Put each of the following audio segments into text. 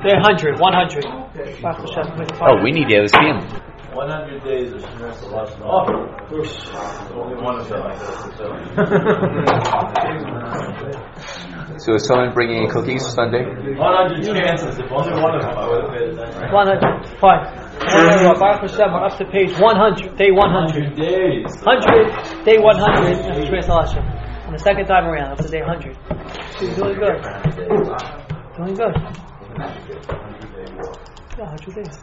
Day 100. Oh, we need Yehusim. 100 days of Shemir Salashon. Oh, only one of them, I guess. So is someone bringing in cookies Sunday? 100 chances. If only one of them, I would have paid attention. 100. Fine. Baruch Hashem, we're up to page 100. Day 100. 100 days. 100. Day 100. Shemir Salashon. On the second time around, up to day 100. She's doing good. Doing good. Yeah, 100 days.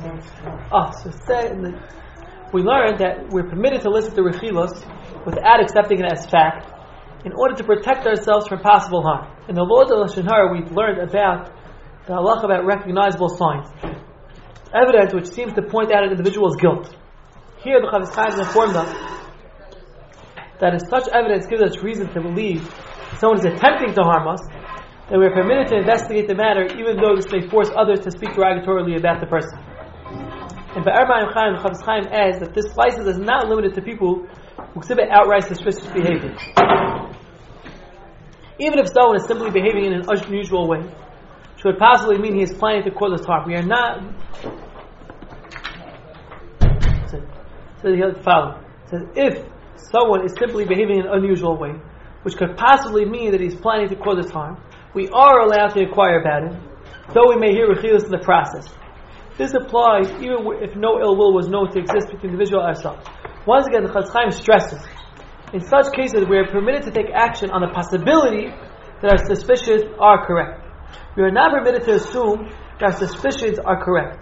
We learned that we're permitted to listen to rechilos without accepting it as fact in order to protect ourselves from possible harm. In the laws of Lashon Hara, we've learned about the halakha about recognizable signs, evidence which seems to point out an individual's guilt. Here, the Chavetz Chaim has informed us that if such evidence gives us reason to believe someone is attempting to harm us, that we are permitted to investigate the matter, even though this may force others to speak derogatorily about the person. And Be'er Ma'im Chaim, the Chavetz Chaim adds that this license is not limited to people who exhibit outright suspicious behavior. Even if someone is simply behaving in an unusual way, which would possibly mean he is planning to cause us harm, we are not. So the following says, if someone is simply behaving in an unusual way, which could possibly mean that he's planning to cause us harm, we are allowed to inquire about it, though we may hear rechilos in the process. This applies even if no ill will was known to exist between the individual and ourselves. Once again, the Chavetz Chaim stresses, in such cases we are permitted to take action on the possibility that our suspicions are correct. We are not permitted to assume that our suspicions are correct.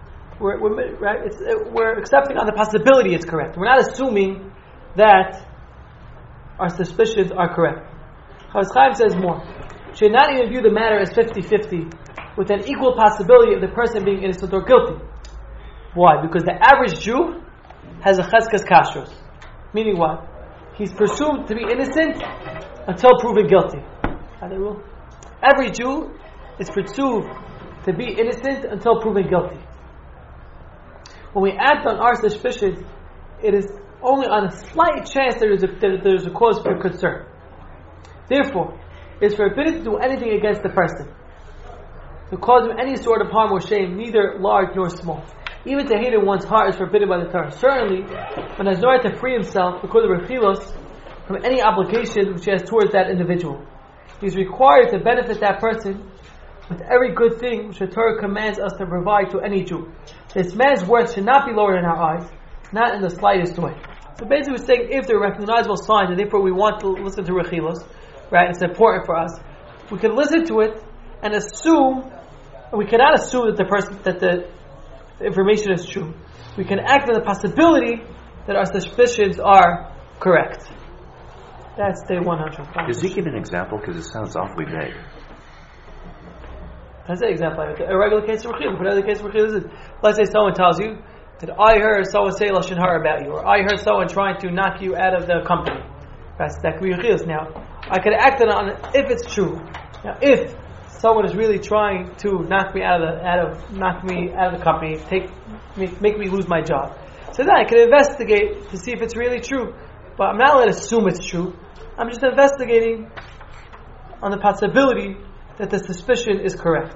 We're accepting on the possibility it's correct. We're not assuming that our suspicions are correct. Chavetz Chaim says more. We should not even view the matter as 50-50, with an equal possibility of the person being innocent or guilty. Why? Because the average Jew has a cheskas kashrus. Meaning what? He's presumed to be innocent until proven guilty. Every Jew is presumed to be innocent until proven guilty. When we act on our suspicions, it is only on a slight chance that there's a cause for concern. Therefore, it is forbidden to do anything against the person, to cause him any sort of harm or shame, neither large nor small. Even to hate in one's heart is forbidden by the Torah. Certainly, one has no right to free himself because of rechilos from any obligation which he has towards that individual. He is required to benefit that person with every good thing which the Torah commands us to provide to any Jew. This man's worth should not be lowered in our eyes, not in the slightest way. So basically we're saying if there are recognizable signs and therefore we want to listen to rechilos, right, it's important for us, we can listen to it and assume, we cannot assume that the information is true. We can act on the possibility that our suspicions are correct. That's day 100. Does he give an example? Because it sounds awfully vague. That's an example. A regular case of rechilos. Whatever the case of rechilos is. Let's say someone tells you that I heard someone say Lashon Hara about you, or I heard someone trying to knock you out of the company. That could be rechilos. Now, I could act on it if it's true. Now, if someone is really trying to knock me out of the company, make me lose my job, so then I can investigate to see if it's really true. But I'm not allowed to assume it's true. I'm just investigating on the possibility that the suspicion is correct.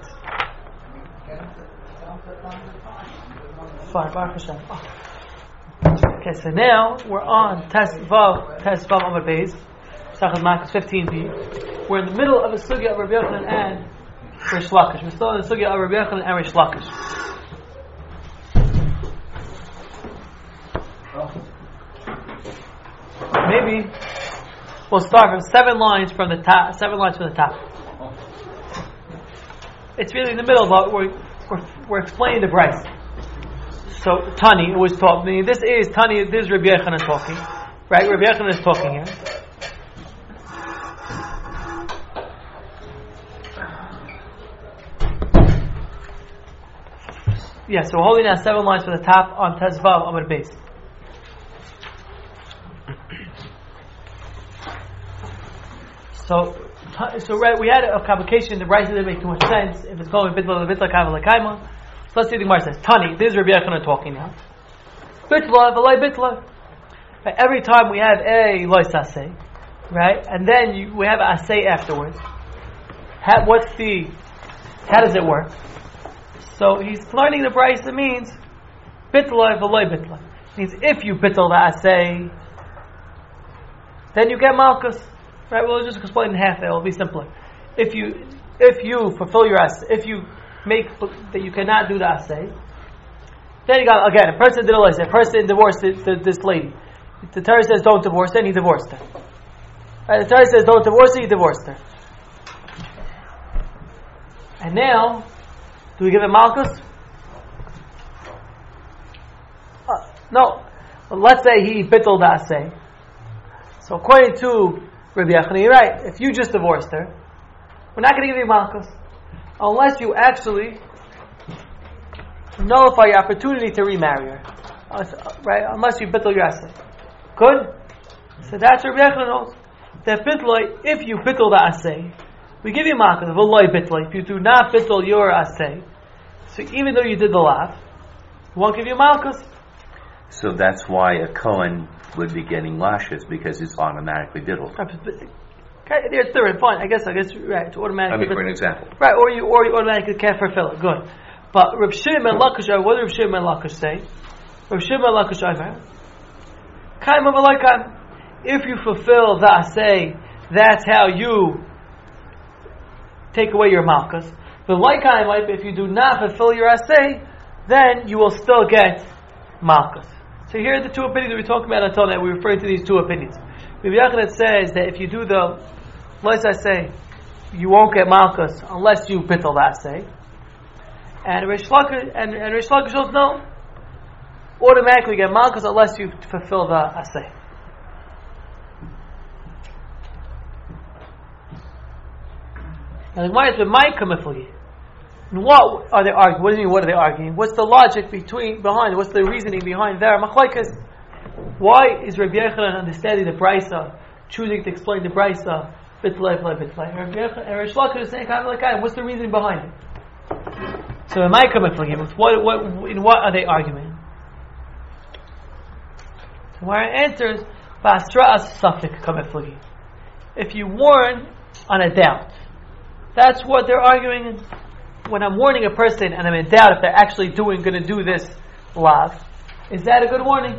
Fine, Baruch Hashem. Okay, so now we're on Test Vav Amud Beis, Sachas Makos 15b. We're in the middle of the sugya of Rabbi Yochanan and Rish Lakish. We're still in the sugya of Rabbi Yochanan and Rish Lakish. Maybe we'll start from 7 lines from the top. It's really in the middle, but we're explaining the Bryce. So Tani was talking. This is Rabbi Yochanan talking, right? Rabbi Yochanan is talking here. Yeah, so we're holding down 7 lines from the top on Tezvav Amud Beis. So right, we had a complication. The Bryce didn't make too much sense. If it's called bitla kaima lekaima, so let's see the Gemara says. Tani, this is Rabbi Yochanan talking now. Bitla v'lay bitla. Right, every time we have a lois asay, right, and then we have asay afterwards. How does it work? So he's learning the brisa means bitla v'loy bitla. Means if you bitl the asay, then you get malchus. Right? We'll just explain in half. It will be simpler. If you fulfill your asay, if you make that you cannot do the asay, then you got again a person did a person divorced this lady. The Torah says don't divorce her, and he divorced her. Right? The Torah says don't divorce her, he divorced her. And now, do we give him malchus? No. Well, let's say he bittul the asay. So according to Rabbi Yochanan, you're right. If you just divorced her, we're not going to give you malchus unless you actually nullify your opportunity to remarry her. Right? Unless you bittul your asay. Good? So that's what Rabbi Yochanan knows. That bittul, if you bittul the asay, we give you malchus. If you do not bittul your asay, so even though you did the lav, we won't give you malchus. So that's why a Kohen would be getting lashes, because it's automatically diddled. Okay, there's third. Fine. I guess right. It's automatically. For an example. Right, or you automatically can't fulfill it. Good. But Reb Shimon and Lakish, what did Reb Shimon and Lakish say? Reb Shimon and Lakish over. Kaim of a if you fulfill the asay, that's how you take away your malchus. But if you do not fulfill your asay, then you will still get malchus. So here are the two opinions that we're talking about until now. We're referring to these two opinions. Rabbi Yochanan says that if you do the lois asay, you won't get malchus unless you bittul the asay. And Rish Lakish says no, automatically get malchus unless you fulfill the asay. Now the Gemara is with my kamifli. What are they arguing? What do you mean? What are they arguing? What's the logic behind it? What's the reasoning behind their machlokes? Why is Rabbi Yochanan understanding the brisa, choosing to explain the brisa bitlay? And Rish Lakish is saying what's the reasoning behind it? So in my kamifli, what are they arguing? So where it answers basra as safik kamifli. If you warn on a doubt, that's what they're arguing. When I'm warning a person and I'm in doubt if they're actually going to do this lav, is that a good warning?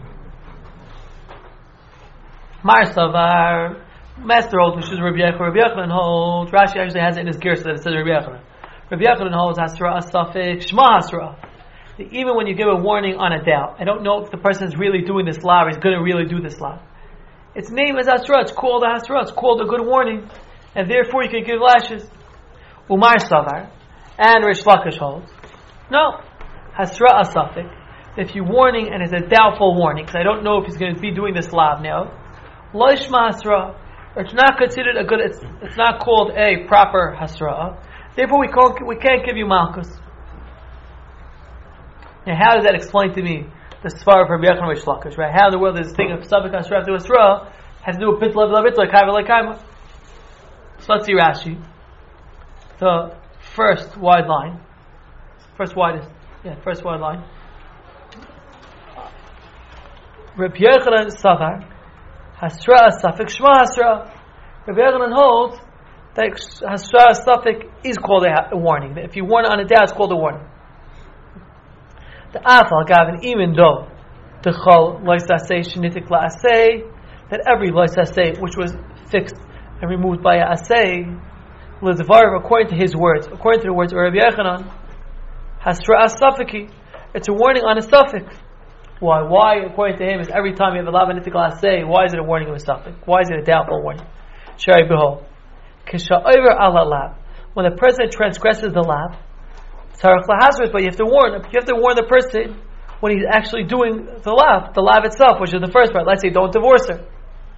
Marsavar, Master holds, which is Rabbi Yochanan holds. Rashi actually has it in his gear so that it says Rabbi Yochanan. Rabbi Yochanan holds hasra asafik shma hasra. Even when you give a warning on a doubt, I don't know if the person is really doing this lav, or is going to really do this lav. Its name is hasra. It's called a hasra. It's called a good warning, and therefore you can give lashes. Umar savar. And Rish Lakish holds, no, hasra asafik. If you're warning and it's a doubtful warning, because I don't know if he's going to be doing this lav now, lo ishma hasra. It's not considered a good. It's not called a proper hasra. Therefore, we can't give you malchus. Now, how does that explain to me the svar of Rabbi Yochanan and Rish Lakish? Right? How in the world does this thing of safik hasra to hasra has to do with bitla v'la kaima? So let's see Rashi. The first wide line. First wide line. Rabbi Yochanan savar hasra safik shma hasra. Rabbi Yochanan holds that hasra safik is called a warning. That if you warn on a doubt, it's called a warning. The afal gavin, even though the chol lois asay shenitik la asay, that every lois asay which was fixed and removed by a asay, according to his words, according to the words of Rabbi Yochanan, hasra as-safiki, it's a warning on a suffix. Why? Why, according to him, is every time you have a lav and nitikal asay, why is it a warning of a suffix? Why is it a doubtful warning? Shari behold, kisha'over ala lav, when the person transgresses the lav, tzarech lahazris, but you have to warn the person when he's actually doing the lav itself, which is the first part. Let's say, don't divorce her.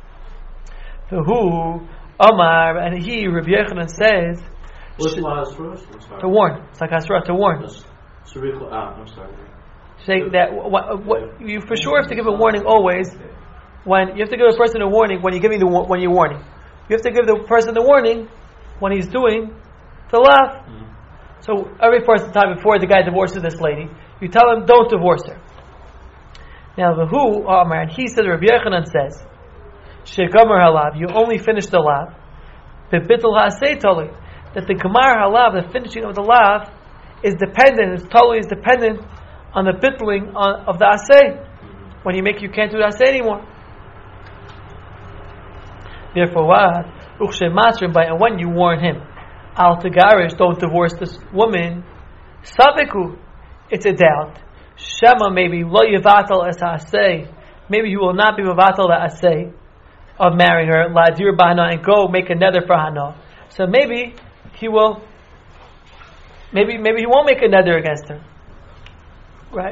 Who? Omar, and he, Rabbi Yochanan, says to warn. It's like hasra, to warn. I'm sorry. Saying that what you for sure have to give a warning always. When you have to give a person a warning when you're warning, you have to give the person the warning when he's doing the lav. So every person time before the guy divorces this lady, you tell him don't divorce her. Now the who Omar, and he says, Rabbi Yochanan says, Shekamar halav, you only finish the lav. Bebitul ha'asei toli, that the kamar halav, the finishing of the lav, is dependent on the bitling of the asay. When you can't do the asay anymore. Therefore, what? And when you warn him, al tegarish, don't divorce this woman, saviku, it's a doubt. Shema, maybe lo yivatal es asay, maybe he will not be mevatal the asay of marrying her, la dir b'hana, and go make a nether for hana. So maybe he will. Maybe he won't make a nether against her, right?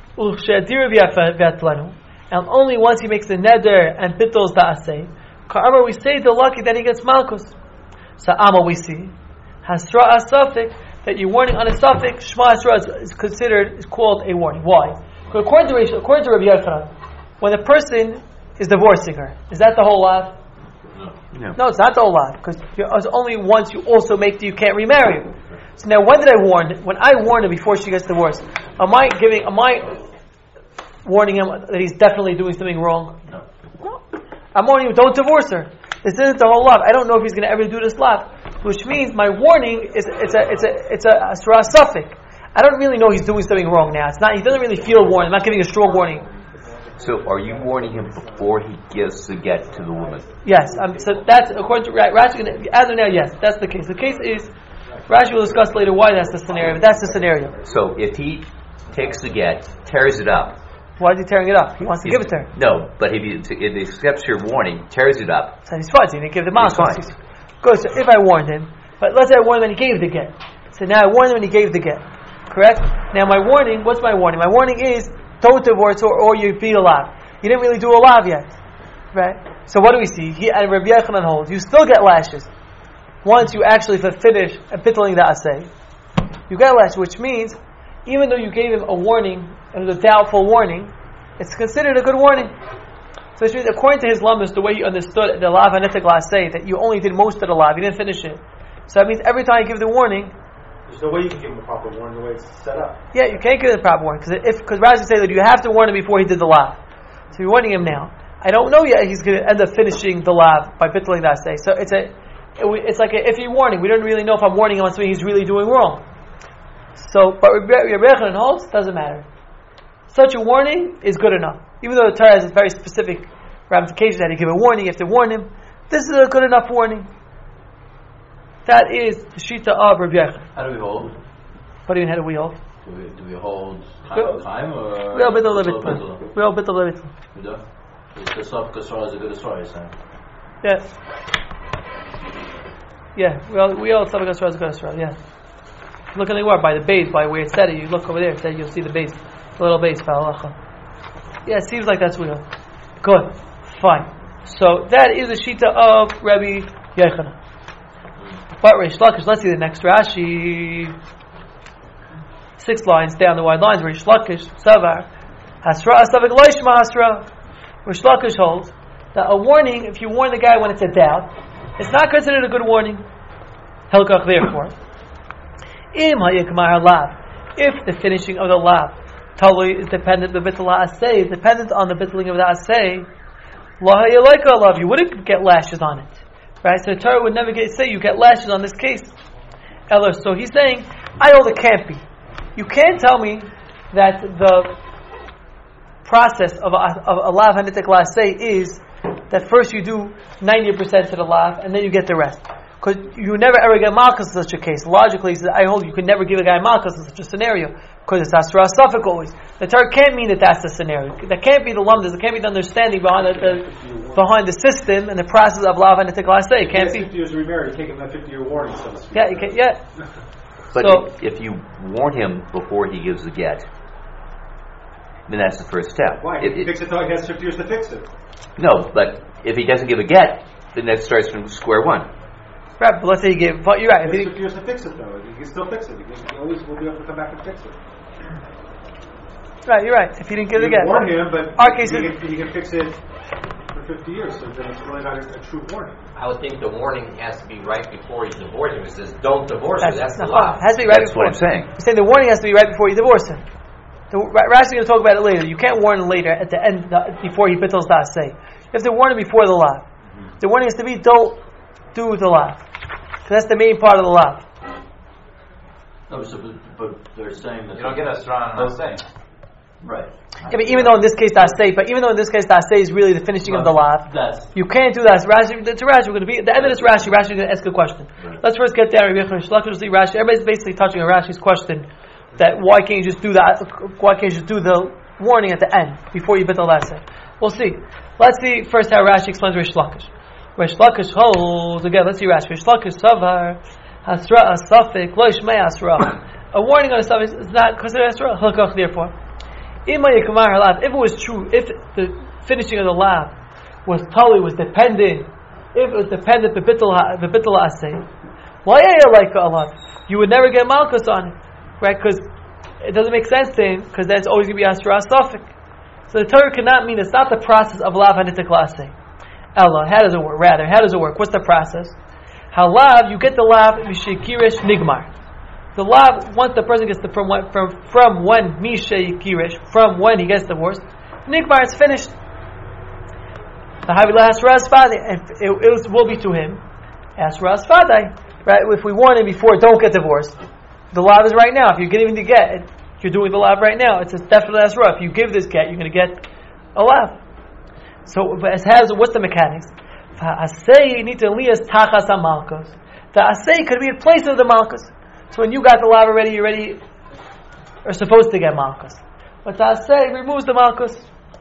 And only once he makes the nether and bittos the asay, ka'amar, we say the lucky, then he gets malchus. So Amma, we see hasra asafik, that you're warning on a suffix. Shema hasra is called a warning. Why? Because according to Rabbi Yochanan, when a person is divorcing her, is that the whole lot? No, it's not the whole lot, because it's only once you also make that you can't remarry her. So now, when did I warn? When I warned her before she gets divorced, am I warning him that he's definitely doing something wrong? No. I'm warning him, don't divorce her. This isn't the whole lot. I don't know if he's going to ever do this lot, which means my warning is it's a asra suffix. I don't really know he's doing something wrong now. It's not. He doesn't really feel warned. I'm not giving a strong warning. So, are you warning him before he gives the get to the woman? Yes. So that's according to Rashi. As of now, yes, that's the case. The case is Rashi will discuss later why that's the scenario. But that's the scenario. So, if he takes the get, tears it up. Why is he tearing it up? He wants to give it to her. No, but if he accepts your warning, tears it up. So he's fine. So he didn't give the mouth. Good. So if I warned him, but let's say I warned him when he gave the get. So now I warned him when he gave the get. Correct? Now my warning, what's my warning? My warning is don't divorce or you be alive. You didn't really do a lav yet. Right? So what do we see? And Rabbi Yochanan holds, you still get lashes. Once you actually finish pittling the asay, you get lashes, which means even though you gave him a warning, it was a doubtful warning, it's considered a good warning. So which means according to his lamas, the way he understood the lav hanitik lasay, that you only did most of the lav, you didn't finish it. So that means every time you give the warning, there's no way you can give him a proper warning the way it's set up. Yeah, you can't give him the proper warning because Rashi says that you have to warn him before he did the lav. So you're warning him now. I don't know yet he's going to end up finishing the lav by pittling that say. So it's like a iffy warning. We don't really know if I'm warning him on something he's really doing wrong. So, but Rabbi Yochanan holds, doesn't matter. Such a warning is good enough. Even though the Torah has a very specific ramifications that you give a warning, you have to warn him. This is a good enough warning. That is the shita of Rabbi Yochanan. How do we hold? What do you mean, how do we hold? Do we hold time or? Real bit of limit. Real bit of limit. The soft kasra is a good asra, you're saying? Yeah. Yeah, we all soft kasra is a good asra, yeah. Look anywhere by the base, by where it said it, you look over there, it said you'll see the base. The little base, yeah, it seems like that's real. Good. Fine. So that is the shita of Rabbi Yochanan. But Reish Lakish, let's see the next Rashi. 6 lines down the wide lines. Reish Lakish, Savar, Hasra, Astavik Loishma Hasra. Reish Lakish holds that a warning, if you warn the guy when it's a doubt, it's not considered a good warning. Helkach, therefore. Im hayikmar lav. If the finishing of the lav totally is dependent, the bittul asay is dependent on the bittling of the asay, la hayalaika lav, you wouldn't get lashes on it. Right? So the Torah would never say you get lashes on this case. Eller, so he's saying, I hold it can't be. You can't tell me that the process of a lav hanitik lasay is that first you do 90% to the lav and then you get the rest. Because you never ever get malchus in such a case. Logically, I hold you could never give a guy malchus in such a scenario because it's asra suffix always. The Torah can't mean that that's the scenario. That can't be the lumdas. It can't be the understanding behind the system and the process of lav and the lasay. It can't be. 50 years to remarry, you take him that 50-year warning, so to speak. Yeah, you can. Yeah. But so, if you warn him before he gives the get, then that's the first step. Why? He fix it till he has 50 years to fix it. No, but if he doesn't give a get, then that starts from square one. Right, but let's say you give. But you're right. He has 50 years to fix it, though. He can still fix it. He always will be able to come back and fix it. Right, you're right. If he didn't give the get, warn him, but our case he can fix it for 50 years. So then it's really not a true warning. I would think the warning has to be right before he's divorcing. It says, "Don't divorce her." That's the law. It has to be right before. That's what I'm saying. You're saying the warning has to be right before you divorce him. Rashi is going to talk about it later. You can't warn him later at the end before he pittles the asay. You have to warn him before the law. The warning has to be don't do the law. Because that's the main part of the law. But they're saying that You don't get a strong saying. right. Yeah, but even though in this case that say is really the finishing of the lav, That's you can't do that. Rashi, to Rashi, we're going to be the end of this Rashi. Rashi is going to ask a question. Right. Let's first get there. Rashi. Everybody's basically touching on Rashi's question that why can't you just do that? Why can't you just do the warning at the end before you bit the last say? We'll see. Let's see first how Rashi explains Rish Lakish. Rish Lakish holds again. Let's see Rashi. Rish Lakish savar hasra asafik lo yishmei asra. A warning on a suffix is not considered asra. Halakach therefore. If it was true, if the finishing of the lav was totally dependent, if it was dependent b'bittul asay, why like Allah? You would never get malchus on it, right? Because it doesn't make sense to him, because that's always going to be asra asafik. So the Torah cannot mean it's not the process of lav hanitik la'asay. Allah, how does it work? Rather, how does it work? What's the process? How lav, you get the lav mishikirish nigmar. The lav, once the person gets from when Misha Yikirish, from when he gets divorced, Nigmar is finished. The Havila Asra Asfadai, and it will be to him Asra Asfadai. Right? If we warn him before, don't get divorced. The lav is right now. If you're getting the get, you're doing the lav right now. It's definitely Asra. If you give this get, you're going to get a lav. So, what's the mechanics? Asay need to lias tachas amalkos. The asay could be in place of the malchus. So when you got the lav already, you already are supposed to get malchus. But Taseh removes the malchus.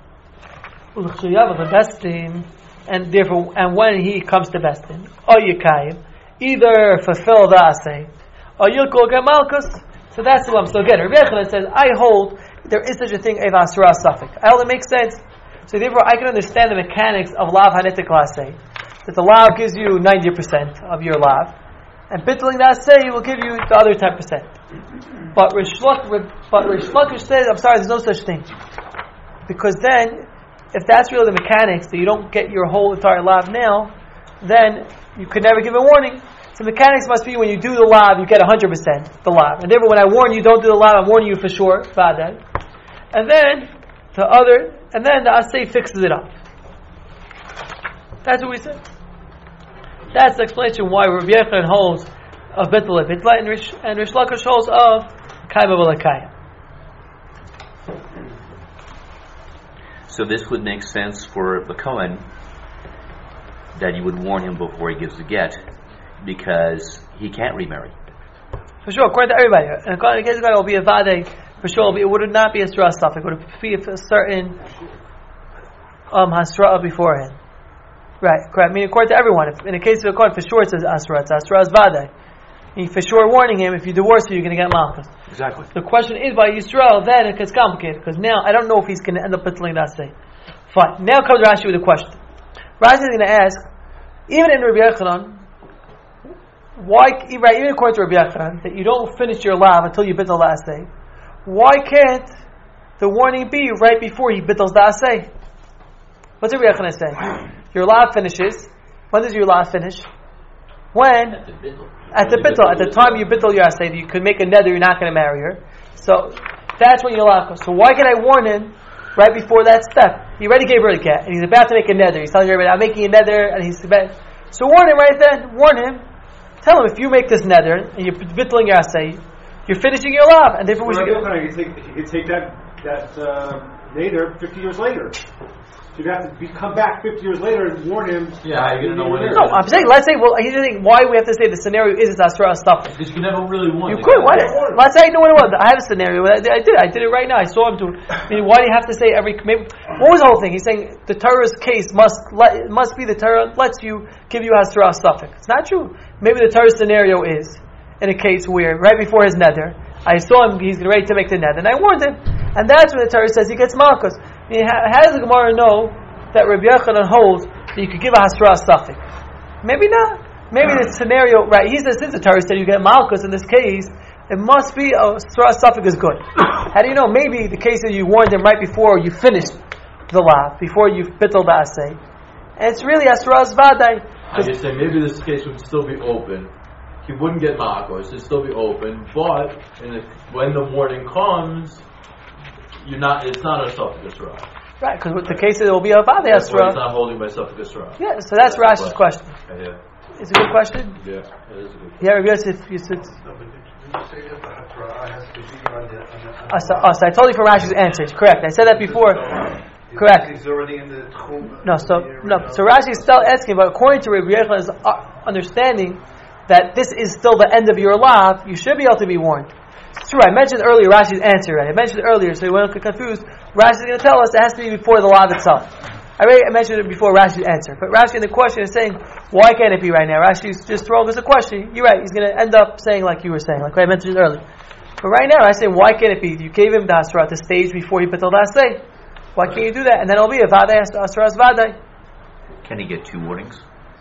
The bestin, and therefore, and when he comes to bestin, or yikayim, either fulfill the asay, or you'll go get malchus. So that's the lump. So again, Rabbi Yochanan says, I hold there is such a thing as asra suffix. I hold it makes sense. So therefore, I can understand the mechanics of lav hanitik asay, that the lav gives you 90% of your lav. And bittuling that say will give you the other 10%. But Rish Lakish says, I'm sorry, there's no such thing. Because then, if that's really the mechanics, that you don't get your whole entire lav now, then you could never give a warning. So mechanics must be when you do the lav, you get 100% the lav. And therefore when I warn you, don't do the lav, I'm warning you for sure, Vaday. And then, the Asay fixes it up. That's what we said. That's the explanation why Rabbi Yochanan holds of Bittul and Rish Lakish holds of Kaima B'Lakayim. So this would make sense for the Kohen that you would warn him before he gives the get, because he can't remarry. For sure, according to everybody. And according to the guy, it will be a Vadei. For sure, it would not be a Hasra stuff. It would be a certain Hasra beforehand. Right, correct. I mean, according to everyone, if, in the case of a Kohen, for sure it says Asra. It's Asra's Vadei. For sure warning him, if you divorce her, you're going to get Malchus. Exactly. The question is by Yisrael, then it gets complicated, because now I don't know if he's going to end up bitling that say. Fine. Now comes Rashi with a question. Rashi is going to ask, even in Rabbi Yochanan, even according to Rabbi Yochanan, that you don't finish your lav until you bitl the asay, why can't the warning be right before he bitls the asay? What's Rabbi Yochanan saying? Your lav finishes. When does your lav finish? When? At the bitl. At the time you bitl your asay, you could make a nether, you're not going to marry her. So that's when your lav comes. So why can I warn him right before that step? He already gave her a get, and he's about to make a nether. He's telling everybody, I'm making a nether, and he's about. So warn him right then. Warn him. Tell him, if you make this nether, and you're bitling your asay, you're finishing your lav, and therefore we should. You can take that nether 50 years later. So you'd have to come back 50 years later and warn him. Yeah, how are you going to know when it is? No, I'm saying, let's say, he's saying, why we have to say the scenario is it's Asra stuff. Because you never really warn. You could, why? Let's say I know what it was. I have a scenario. I did it right now. I saw him do it. I mean, why do you have to say every, maybe, what was the whole thing? He's saying the Torah's case must be the Torah lets you, give you Asra stuff. It's not true. Maybe the Torah scenario is, in a case where, right before his nether, I saw him, he's ready to make the nether, and I warned him. And that's when the Torah says he gets Malchus. I mean, how does the Gemara know that Rabbi Yochanan holds that you could give a Hasra suffix? Maybe not. Maybe the scenario, right? He says since the Torah said you get Malchus in this case, it must be a Hasra suffix is good. How do you know? Maybe the case that you warned him right before you finished the lav, before you bittled the assay, and it's really Hasra's Vadai. I just say maybe this case would still be open. He wouldn't get Malchus. It'd still be open, but when the warning comes, it's not a suffix Hasra. Right, because with the case it will be a Vadei That's why Hasra. it's not holding myself against Ra. Yeah, so that's Rashi's question. Yeah. It's a good question. Yeah, it is a good question. Yeah, Rabbi Yosef, you said. say that the Hatra'ah has to be on the So I told you from Rashi's answers. Correct. I said that before. Correct. He's already in the Tchum. No. So Rashi is still asking, but according to Rabbi Yechon's understanding that this is still the end of your lav, you should be able to be warned. It's true. I mentioned earlier Rashi's answer. Right? I mentioned it earlier, so you won't get confused. Rashi is going to tell us it has to be before the lav itself. I mentioned it before Rashi's answer, but Rashi in the question is saying, why can't it be right now? Rashi's just throwing us a question. You're right. He's going to end up saying like you were saying, like I mentioned earlier. But right now, I say, why can't it be? You gave him the Asra at the stage before he put the last day. Why can't you do that? And then it'll be a Vadai Asra's Vadai. Can he get two warnings?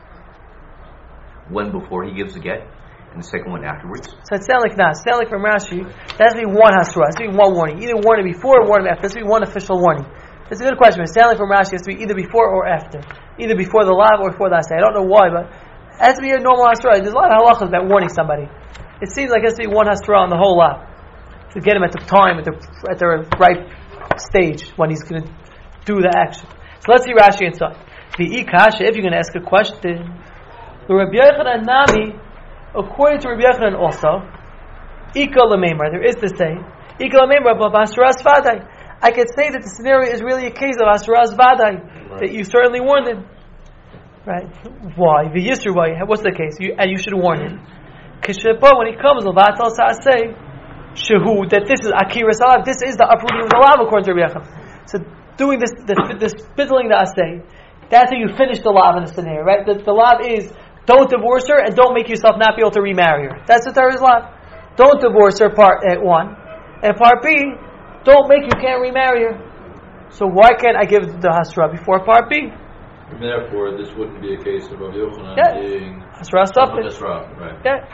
One before he gives the get, and the second one afterwards? So it sounds like not. It sounds like from Rashi, there has to be one Hasra. It has to be one warning. Either warn him before or warn him after. There has to be one official warning. It's a good question. It sounds like from Rashi, it has to be either before or after. Either before the lav or before the asay. I don't know why, but it has to be a normal Hasra. There's a lot of halachas about warning somebody. It seems like it has to be one Hasra on the whole lav to get him at the time, at the right stage when he's going to do the action. So let's see Rashi inside. The Ikasha, if you're going to ask a question, the Rabbi Yochanan Nami, according to Rabbi Yochanan also, Ika Lamemar, there is to say, Ika Lamemar, but Asras Vadai. I could say that the scenario is really a case of Asras Vadai, that you certainly warned him. Right? Why? The Yisru, what's the case? You should warn him. Kishepa, when he comes, Lavatal Sa'aseh, Shehu, that this is Akira Salav, this is the uprooting of the lav according to Rabbi Yochanan. So doing this fiddling the asay, that's how you finish the lav in the scenario, right? The lav is, don't divorce her and don't make yourself not be able to remarry her. That's the Torah's lav. Don't divorce her, part 1. And part B, don't make you can't remarry her. So why can't I give the Hasra before part B? And therefore, this wouldn't be a case of Rabbi Yochanan being Hasra Safek. Right. Yeah.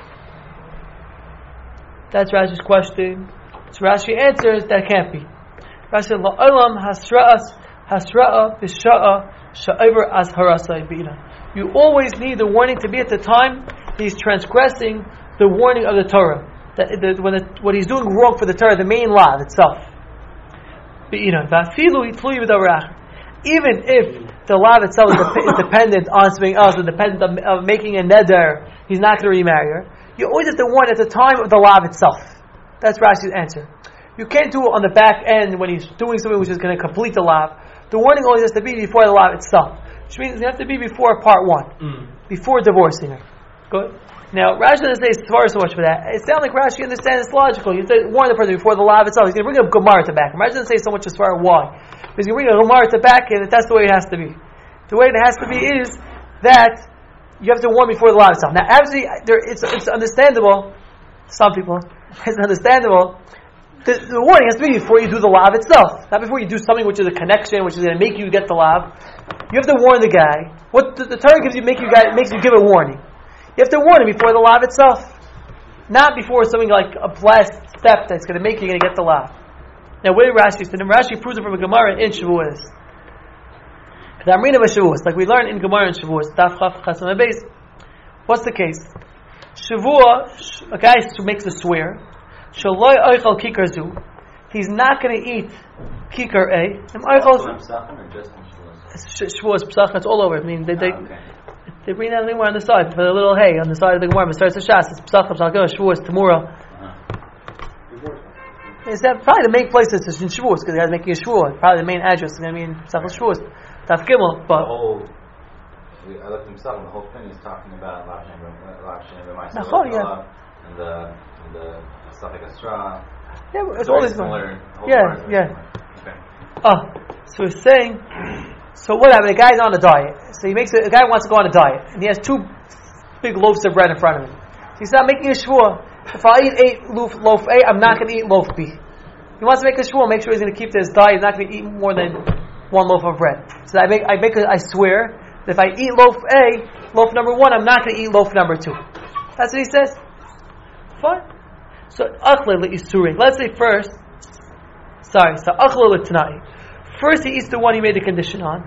That's Rashi's question. So Rashi answers, that can't be. Rashi said, La'olam hasra'a b'sha'a sha'ivr azharasai b'ina. You always need the warning to be at the time he's transgressing the warning of the Torah. What he's doing wrong for the Torah, the main law itself. B'ina. Even if the law itself is dependent on something else, or dependent of making a neder, he's not going to remarry her. You always have to warn at the time of the lav itself. That's Rashi's answer. You can't do it on the back end when he's doing something which is going to complete the lav. The warning always has to be before the lav itself, which means it has to be before part 1, before divorcing her. Good. Now Rashi doesn't say so much for that. It sounds like Rashi understands it's logical. You say warn the person before the lav itself. He's going to bring a Gemara to back him. Rashi doesn't say so much as far as why. He's going to bring a Gemara to back him. That's the way it has to be. The way it has to be is that you have to warn before the lav itself. Now, obviously, it's understandable. Some people, it's understandable. The warning has to be before you do the lav itself, not before you do something which is a connection, which is going to make you get the lav. You have to warn the guy. What the Torah gives you, makes you give a warning. You have to warn him before the lav itself, not before something like a last step that's going to make you going to get the lav. Now, where did Rashi say? Rashi proves it from a Gemara in Shavuos. Like we learned in Gemara and Shavuos, Daf Chaf Chasam Beis. What's the case? Shavua, a guy makes a swear. Shaloi oichal kikar zu. He's not going to eat kikar A. Shavuos Pesach. It's all over. I mean, they bring that anywhere on the side for the little hay on the side of the Gemara. Besides the Shas, it's Pesach, Shavuos, Tamura. Is that probably the main place that's in Shavuos because the guy's making a Shavuot. Probably the main address is going to be in Pesach Shavuos. Taf Gimel, but I looked himself, and the whole thing is talking about Lav Shem and the stuff like Asra. Yeah, it's always similar. Yeah. Okay. So we're saying, so what happened? The guy's on a diet. So a guy wants to go on a diet, and he has 2 big loaves of bread in front of him. So he's not making a shvua. If I eat loaf A, I'm not going to eat loaf B. He wants to make a shvua, make sure he's going to keep to his diet. He's not going to eat more than 1 loaf of bread. So I swear that if I eat loaf A, loaf number 1, I'm not going to eat loaf number 2. That's what he says. Fine. So let's say first. First he eats the one he made the condition on.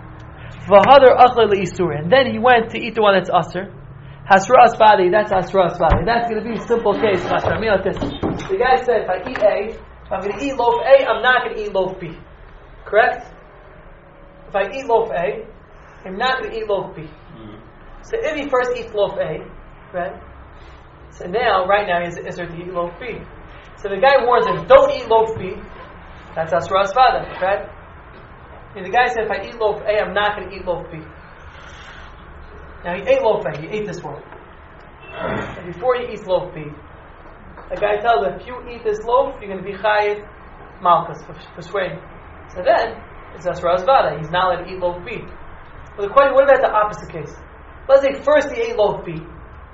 And then he went to eat the one that's aser. Hasra asvadi, that's Hasra asvadi. That's going to be a simple case. I mean like this. The guy said, if I eat A, if I'm going to eat loaf A, I'm not going to eat loaf B. Correct? If I eat loaf A, I'm not going to eat loaf B. So if he first eats loaf A, right? So now, right now, he has the Isser to eat loaf B. So the guy warns him, don't eat loaf B. That's Asra Asvada, right? And the guy said, if I eat loaf A, I'm not going to eat loaf B. Now he ate loaf A, he ate this one. And before he eats loaf B, the guy tells him, if you eat this loaf, you're going to be Chayiv Malchus, for swearing. So then, it's Asra Asvada, he's not allowed to eat loaf B. But the question, what about the opposite case? Let's say first he ate loaf B.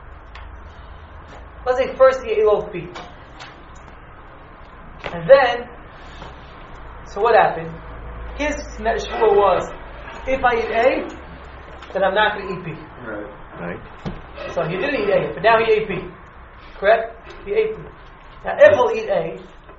And then, so what happened? His shvua was, if I eat A, then I'm not going to eat B. Right. So he didn't eat A, but now he ate B. Correct? He ate B. Now if he'll eat A,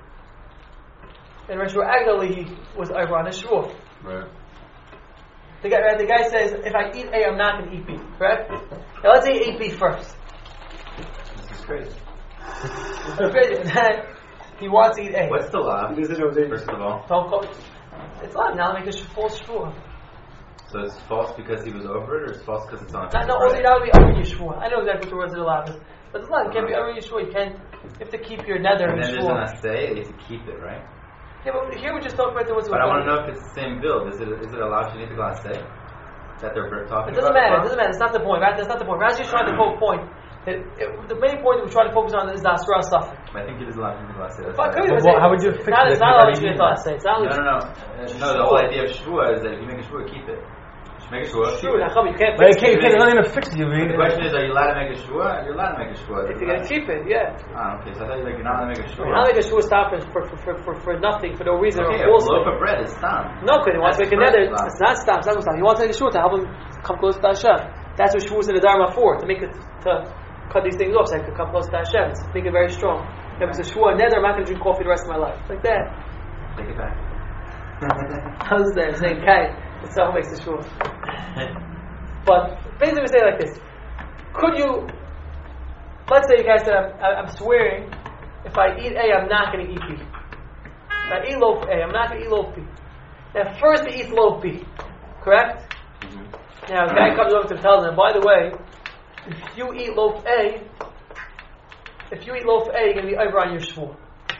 then Rosh Hashanah he was over on his shvua. Right. The guy says, if I eat A, I'm not going to eat B. Correct? Now let's say he ate B first. This is crazy. So crazy. And then he wants to eat A. What's the law? He doesn't know his age. First of all. Don't call it. It's not. Now make a false shvua. So it's false because he was over it, or it's false because it's on? Not only that would be over your shvua. I know exactly what the words of the law is. But it's not. It can't be over your shvua. You have to keep your nether and in then there's shvua. an assay, you have to keep it, right? Yeah, but here we just talk about the words of But the I want to know if it's the same build. Is it a law Shanita assay that they're talking It doesn't about? matter. It doesn't matter. It's not the point. Right? That's not the point. Rashi is trying to quote point. The main point that we're trying to focus on is the Asra Safek. I think it is a law Shanita assay. How would you fix it? It's not allowed to be a say. It's not No, the whole idea of shvua is that if you make a shvua, keep it. Just make a shvua. True. You can't But fix it. it's not even fixed. You mean? The question is, are you allowed to make a shvua? You're allowed to make a shvua. If you're going to keep it, yeah. Okay. So I thought you're not allowed to make a shvua. Not like a shvua stop for nothing, for no reason, Okay, or a false. loaf of bread is tam. No, because he wants to make another. It's not stop. It's not stop. He wants to make a shvua to help him come close to Hashem. That's what shvua is in the Dharma for, to make it, to cut these things off so I can come close to Hashem. It's make it very strong. If it's a shvua nether, I'm not going to drink coffee the rest of my life. Like that. Take it back. How's that? Saying, okay, that's how makes the shvua. But basically, we say like this: could you? Let's say you guys said, I'm swearing, if I eat A, I'm not going to eat B. If I eat loaf A, I'm not going to eat loaf B. Now, first he eats loaf B, correct? Mm-hmm. Now, the guy comes over to him and tells him, by the way, if you eat loaf A, you're going to be over on your shvur.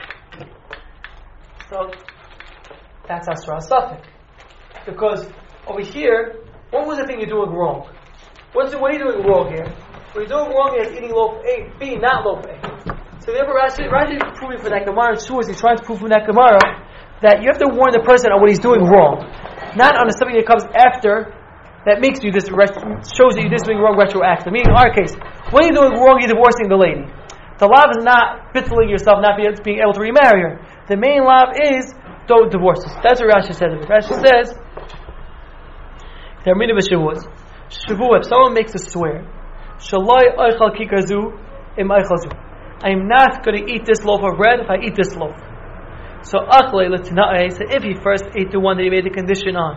So that's Asra Safek, because over here, what was the thing you're doing wrong? What are you doing wrong here? What you're doing wrong is eating loaf A, B, not loaf A. So therefore, Rashi is proving for that Gemara in Shua, he's trying to prove from that Gemara that you have to warn the person on what he's doing wrong, not on something that comes after that makes you this shows that you're doing wrong retroactively. Meaning, in our case, when you're doing wrong, you're divorcing the lady. The lav is not bitteling yourself, not being able to remarry her. The main lav is don't divorce us. That's what Rashi says. Rashi says, if someone makes a swear, I am not going to eat this loaf of bread if I eat this loaf. So if he first ate the one that he made a condition on,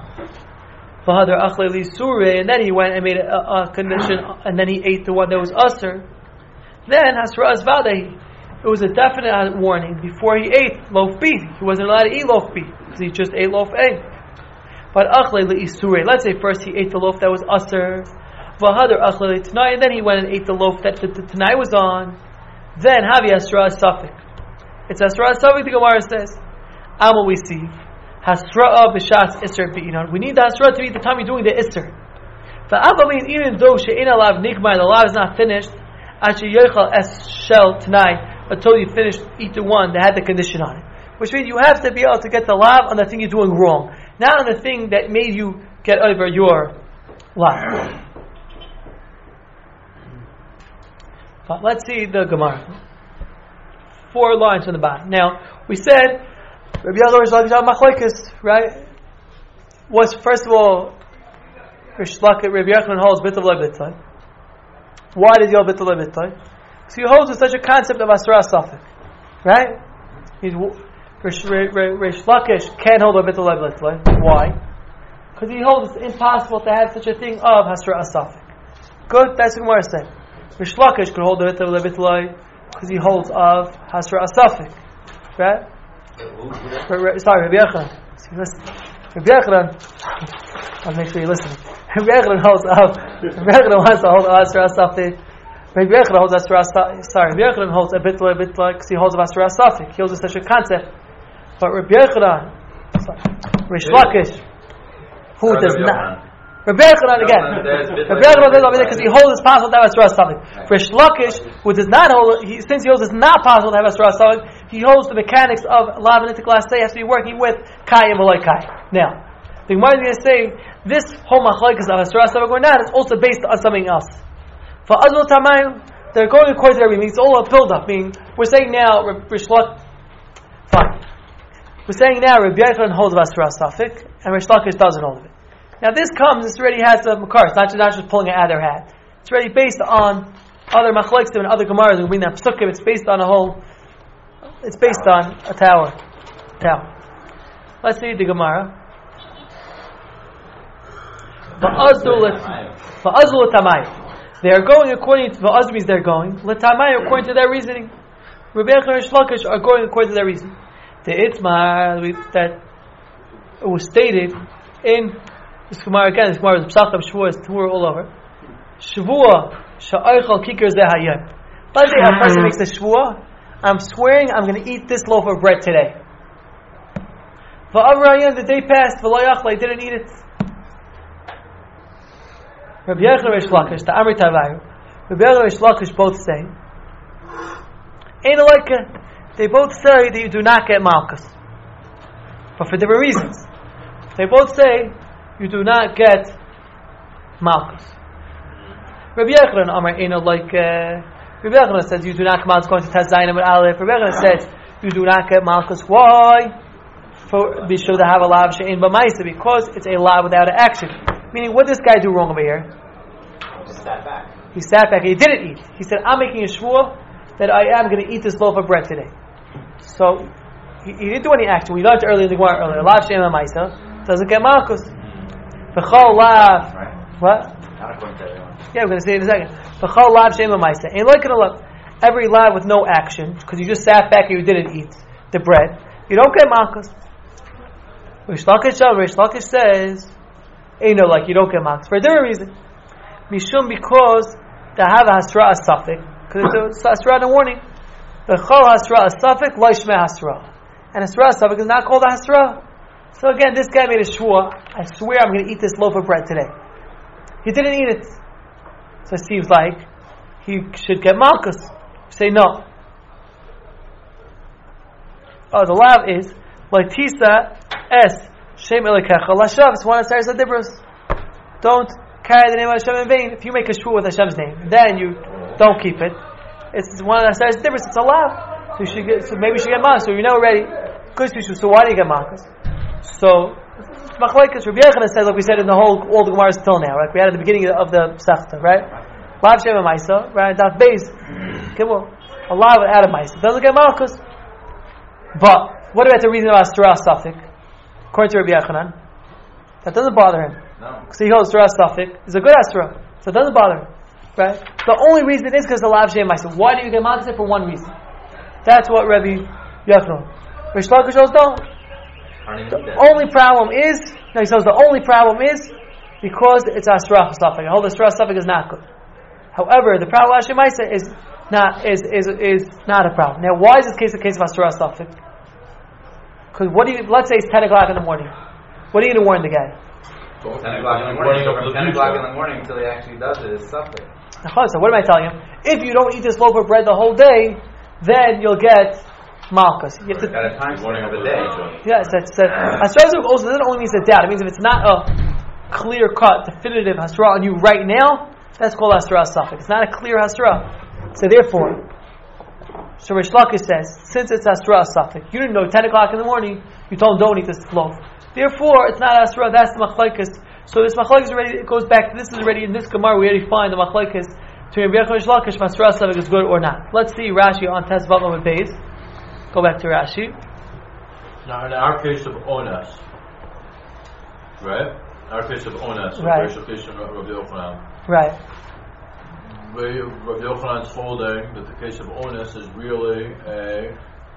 and then he went and made a condition, and then he ate the one that was usher, then it was a definite warning before he ate loaf B. He wasn't allowed to eat loaf B because he just ate loaf A. But let's say first he ate the loaf that was usher, and then he went and ate the loaf that the Tanai was on. Then Havi Asra Safek. It's Asra Safek, the Gemara says. Amal we see. Hasra b'shas Isser be'inon. We need the Hasra to be the time you're doing the Isser. Even though she'in alav nikmai, the lav is not finished, asher yochal es shel Tanai, until you finish eat the one that had the condition on it. Which means you have to be able to get the lav on the thing you're doing wrong, not on the thing that made you get over your lav. But let's see the Gemara. 4 lines from the bottom. Now, we said, Rabbi Yochanan Machlokes, right? Was first of all, Rabbi Yochanan holds Bittul Bitlai. Why did he hold Bittul Bitlai? So he holds with such a concept of Asra Safek, right? Rish Lakish can't hold a Bittul Bitlai. Why? Because he holds it's impossible to have such a thing of Asra Safek. Good, that's what Gemara said. Rish Lakish could hold the Bittul Bitlai because he holds of Hasra Asafik, right? Sorry, Rabbi Yochanan. Rabbi Yochanan, I'll make sure you listen. Rabbi Yochanan wants to hold Hasra Asafik. Rabbi Yochanan holds Rabbi Yochanan holds a bit like because he holds of Asura Safik. He holds a such a concept. But Rabbi Yochanan, Rish Lakish, who does not. Rabbi Yochanan again. Rabbi Yochanan does over there because he holds it's possible to have Asura Safik. Rish Lakish, who does not hold, since he holds it's not possible to have Asura Safik, he holds the mechanics of Lav and Itik last day has to be working with Kai and V'loi Kai. Now, the Gemara is going to say this whole machlokes of Asura Safik or not is also based on something else. For Azul Tamayim, they're going according to everything. It's all a build-up. Meaning, we're saying now, Rish Lakish, fine. We're saying now Rabbi Yochanan holds of Asura Safik, and Rish Lakish doesn't hold of it. Now this already has a makar. It's not just pulling it out of their hat. It's already based on other machlokes and other gemaras. We bring that psukim. It's based on it's based on a tower. Let's see the Gemara. Va'azul l'tamai. They are going according to va'azul means they're going. L'tamai according to their reasoning. Rabbi Yochanan and Rish Lakish are going according to their reasoning. The itmar that it was stated in this Gemara again. This Gemara is Pesachim, Shavuos, Torah all over. Shavua sha'aychal kikar zehayim. Let's say a person makes a shvua. I'm swearing I'm going to eat this loaf of bread today. Va'avrayan, the day passed. V'lo yachla, I didn't eat it. Rabbi Yochanan and Rish Lakish, the Amri Tavayu, Rabbi Yochanan and Rish Lakish both say, ain't like they both say that you do not get malchus, but for different reasons. They both say you do not get malchus. Rabbi Yochanan Amar ain't like Rabbi Yochanan says you do not come out going to Taz Zayin with Aleph. Rabbi Yochanan says you do not get malchus. Why? For be sure to have a lav she'ein b'maisa, because it's a lav without an action. Meaning, what did this guy do wrong over here? He sat back. He sat back. He didn't eat. He said, "I'm making a shvua that I am going to eat this loaf of bread today." So he didn't do any action. We learned earlier in the Gemara earlier. Lav she'ein b'maisa doesn't get malchus. V'chol lav. What? Not according to everyone. Yeah, we're going to say it in a second. V'chol lav she'ein b'maisa. Ain't like it a lot. Every lav with no action, because you just sat back and you didn't eat the bread, you don't get malchus. Rish Lakish says, ain't no like you don't get malchus for a different reason. Mishum, because they have a hasra asafik, because it's a hasra in the warning. The chol hasra asafik loishme hasra, and hasra asafik is not called a hasra. So again, this guy made a shvua. I swear I'm going to eat this loaf of bread today. He didn't eat it, so it seems like he should get malchus. Say no. Oh, the lav is Laitisa es Shem Elikecha Lashav. It's one of the Saras Adibros. Don't carry the name of Hashem in vain. If you make a shvua with Hashem's name, then you don't keep it. It's one of the Saras Adibros. It's a lav. So you should get. So maybe you should get malchus. So you know already. Good. So why do you get malchus? So machlokes. Rabbi Yochanan says, like we said in all the Gemaras till now, right? We had at the beginning of the Sechta, right? Lav Shem Maisa, right? Daf Beis. Kibble. A lav out of Maisa doesn't get malchus. But what about the reason about Asura Safik? According to Rabbi Yochanan, that doesn't bother him. No. Because he holds Asura Safik is a good Asura, so it doesn't bother him. Right? The only reason is because the Lav Shem Maisa. Why do you get malchus? For one reason. That's what Rabbi Yochanan. Rish Lakish says no. The only problem is because it's Asura Safik. I hold Asura Safik is not good. However, the problem with Hashem Maisa is not a problem. Now, why is this case a case of Asura Safik? Because let's say it's 10 o'clock in the morning. What are you going to warn the guy? 10 o'clock in the morning. So from 10 o'clock in the morning until he actually does it is something. So what am I telling him? If you don't eat this loaf of bread the whole day, then you'll get malchus. You have to. At a time warning of the day. Yes, that's Asura Safik also doesn't only mean it's a doubt. It means if it's not a clear cut, definitive hasra on you right now, that's called Asura Safik. It's not a clear hasra. So therefore, Rish Lakish says, since it's Asura Safik, you didn't know 10 o'clock in the morning, you told him don't eat this loaf. Therefore, it's not Asura, that's the machlokes. So this machlokes already, it goes back to, this is already in this Gemara, we already find the machlokes to Rabbi Yochanan and Rish Lakish, if Asura Safik is good or not. Let's see Rashi on Tes Vav Amud Beis. Go back to Rashi. Now, in our case of Onas, right? Our case of Onas, right. Rabbi Yochanan. Right. Rabbi Yochanan's holding that the case of Onas is really a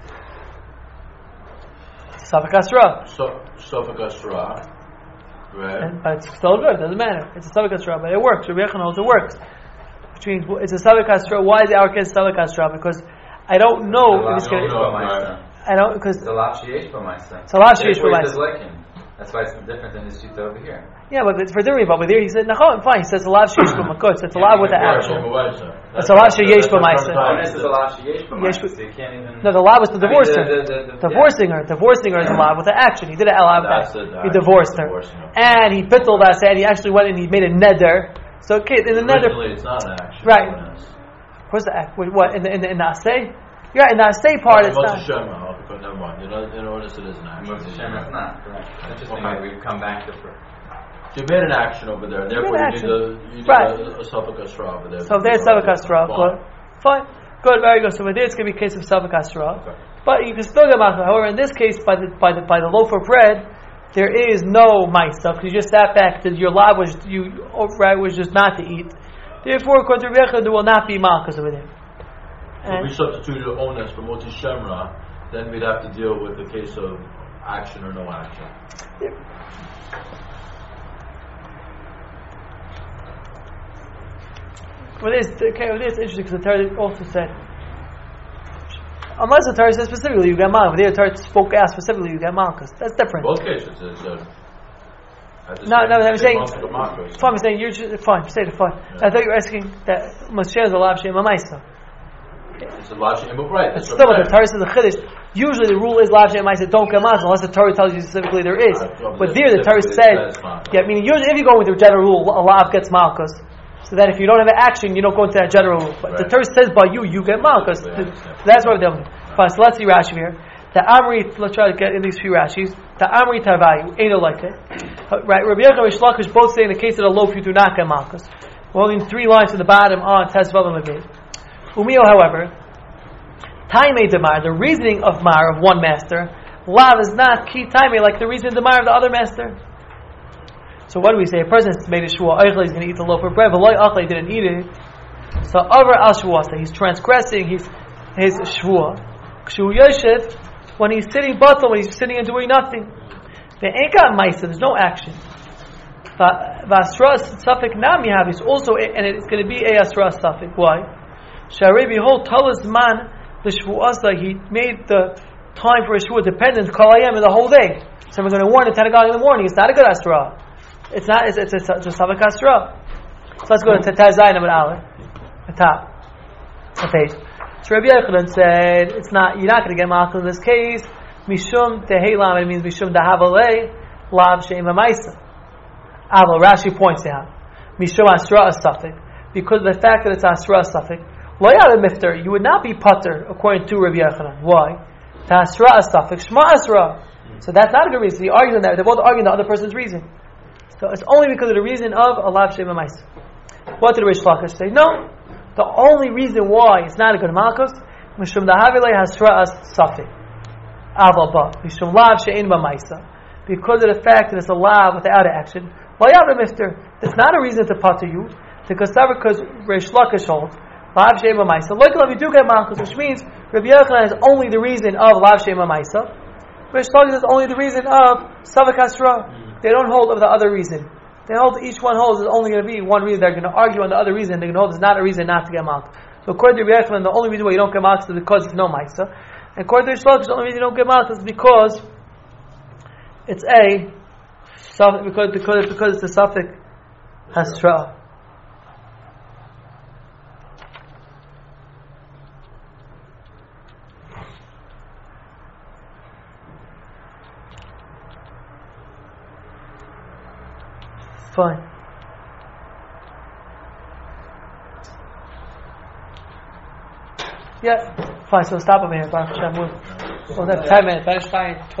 Safek Asura. Safek Asura, right? But it's still good, it doesn't matter. It's a Safek Asura, but it works. Rabbi Yochanan holds it works. which means it's a Savik Asra. Why is our case Savik Asra? Because I don't know if it's going to. I don't, because it's a lav sheyesh b'maisa. It's a lav sheyesh b'maisa. That's why it's different than his shita over here. Yeah, but it's for different. But there he said, "Nachon, fine." He says a lav sheyesh b'makot. So it's a lav with the action. It's a lav sheyesh b'maisa. This is a lav sheyesh b'maisa. So you can't even. No, the lav was the divorcing. Divorcing her. Divorcing her is a lav with the action. He did a lav. He divorced her, and he bittul that and he actually went and he made a neder. So okay, in the neder. It's not an action. Right. Where's the act? What in the asay? Yeah, in the asay part, it's not. Never mind. In order to this an action. It's not. Correct. Interesting. Like we've come back to. You made an action over there. Therefore, you need a Savik Asra over there. So there's Savik Asra. Fine. Good. Very good. So there it's going to be a case of Savik Asra. Okay. But you can still get Malchus. However, in this case, by the loaf of bread, there is no Maisa because you just sat back. Your lab was just not to eat. Therefore, according to Rabbi Yochanan, there will not be Malchus over there. If we substitute the onus for Moti Shemra, then we'd have to deal with the case of action or no action. Yeah. Well, it's interesting because the Torah also said, unless the Torah says specifically you get Malchus, the Torah asked specifically you get Malchus. That's different. Both cases, it's no, I'm saying. Fine, I'm saying you're just, fine. Say it fine. Yeah. I thought you were asking that Moshe is a lav she'em ma'isa. It's a lav she'em right. It's still what the Torah says the chiddush. Usually the rule is lav she'em ma'isa. Don't get malchus unless the Torah tells you specifically there is. But there the Torah said, yeah. Meaning usually if you go with the general rule, a lav gets malchus. So that if you don't have an action, you don't go into that general rule. But the Torah says by you get malchus. That's what we're doing. Fine. So let's see Rashi here. The Amri, let's try to get in these few Rashis. The Amri Tarvayu, ain't no like it. Right, Rabbi Yochanan and Rish Lakish both say in the case of the loaf you do not get malchus. We're holding 3 lines to the bottom on Tezvav and Levit. Umio, however, Taimei Demar, the reasoning of Mar of one master, Lav is not Ki Taimei like the reasoning of Demar of the other master. So what do we say? A person made a shua, Eichel is going to eat the loaf of bread, but Loi Achle didn't eat it. So over Al Shua, he's transgressing his shua. Kshu Yoshev, when he's sitting batal, when he's sitting and doing nothing, there ain't got ma'isa. There's no action. V'asra safek nam yahav is also, and it's going to be a asra safek. Why? Sharei behold talas man l'shvuasa. He made the time for a shvua dependent kalayim in the whole day. So we're going to warn at 10 o'clock in the morning. It's not a good asra. It's not. It's a safek asra. So let's go to Tazai number Aleph, the top, the page. So Rabbi Yochanan said, it's not, you're not going to get malchus in this case. Mishum tehelam, it means mishum dahavalei lav she'em ma'isa. Aval, Rashi points out, mishum asra asafik, because of the fact that it's asra asafik. Lo yad mifter, you would not be putter according to Rabbi Yochanan. Why? Ta asra asafik, shma asra. So that's not a good reason. They're both arguing the other person's reason. So it's only because of the reason of a lav she'em ma'isa. What did Rish Lakish say? No. The only reason why it's not a good malchus, mishum dahavilei hasra'as safik, aval ba, mishum lav she'ein b'maisa, because of the fact that it's a lav without action. Layav mister, it's not a reason to putter you, because Rish Lakish holds lav she'ein b'maisa. Like lav, you do get malchus, which means Rabbi Yochanan is only the reason of lav she'ein b'maisa. Rish Lakish is only the reason of savik hasra. They don't hold of the other reason. They hold each one holds is only going to be one reason. They're going to argue on the other reason. They're going to hold it's not a reason not to get malchus. So according to Rabbi Yochanan, the only reason why you don't get malchus is because it's no ma'isa. And according to Rish Lakish, the only reason you don't get malchus is because it's because it's a safek hasra. Fine. Yeah, fine. So stop over here. We'll have 10 minutes.